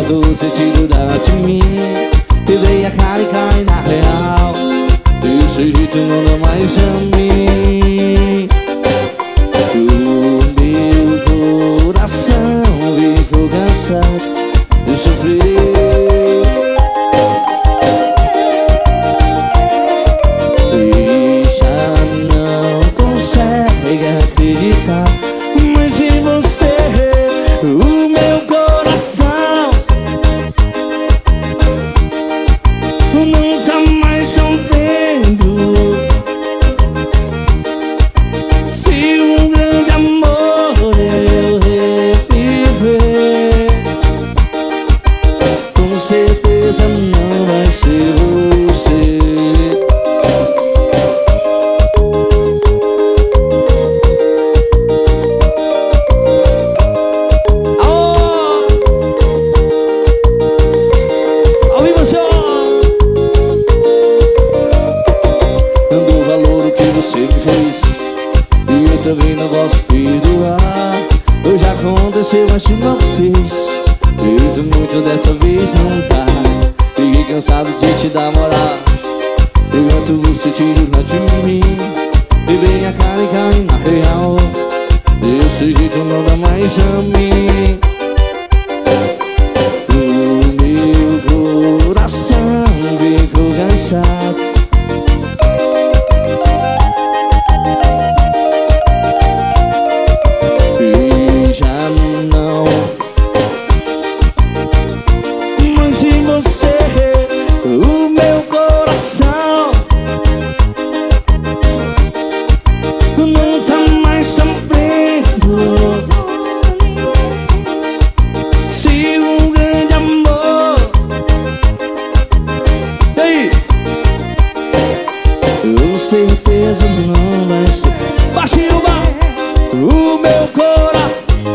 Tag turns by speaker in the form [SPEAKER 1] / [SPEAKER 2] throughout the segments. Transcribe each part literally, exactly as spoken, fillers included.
[SPEAKER 1] enquanto você tira de mim. Quebrei a cara e cai na real. Desse jeito não dá mais a mim. O meu coração ficou cansado de sofrer. E já não consegue acreditar mais em você. O meu coração não tá mais sofrendo. Se um grande amor eu reviver, com certeza não vai ser você. Você me fez e eu também não posso perdoar. Hoje aconteceu mais uma vez, feito muito dessa vez não tá. Fiquei cansado de te dar moral, enquanto você tira de mim. E vem a cara e cai na real. Desse jeito não dá mais a mim. O meu coração ficou cansado. Você, o meu coração não tá mais sofrendo. Se um grande amor, e aí? Com certeza não vai ser. Baixinho, o meu coração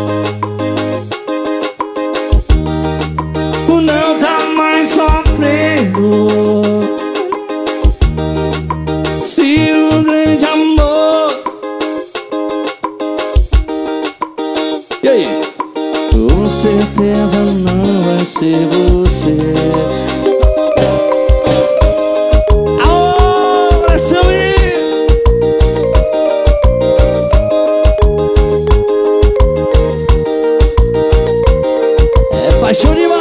[SPEAKER 1] não tá mais sofrendo. Se um grande amor, e aí? Com certeza não vai ser você. Aô, pressão aí! É paixão demais.